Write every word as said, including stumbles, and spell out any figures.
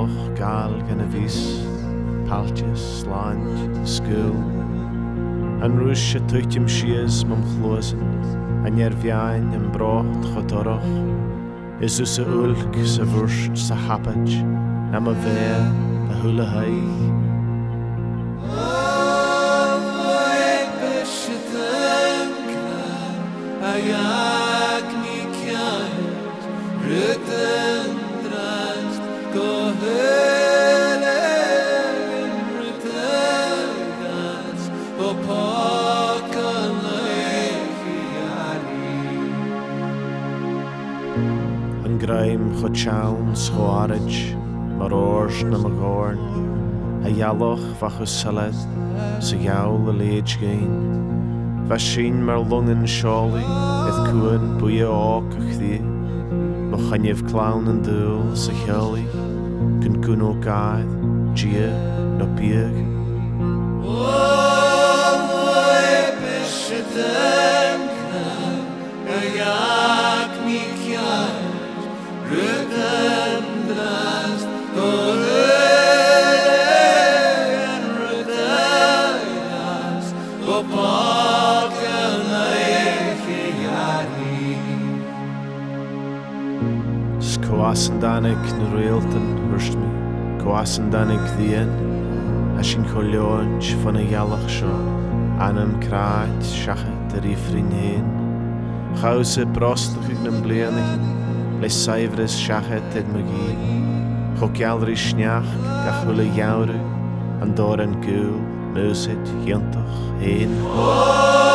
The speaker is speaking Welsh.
Doroch gal gan a vis, paltjes, slant, skul. An rúis a tuitim sias mam chlosen, an er viain an brocht chodoroch. Is us a ulk sa vurst sa hapaj, nam a ve a hula haig. An graim chod siawn sgwaraj, mar oors na ma gorn, a yaloch fach us salad, sa yawl a leid gain. Fashin mar lungen shawli, eth cwyn bwya oc a chdi, mo chanyev clown an dŵl sa chali, gyn gwn o gaedd, gia, no biag. Coasan danig na réaltan hurst mi, coasan danig ddian, a sin choleoinj fan a yalach seo, anam craid siachat ar ifrin hyn. Chawsa brostach ag nam blianach, le saifres siachat ed magi, cho gialri sniach gach hula yawru, an dor an gŵl, nysid, hiantach, hyn.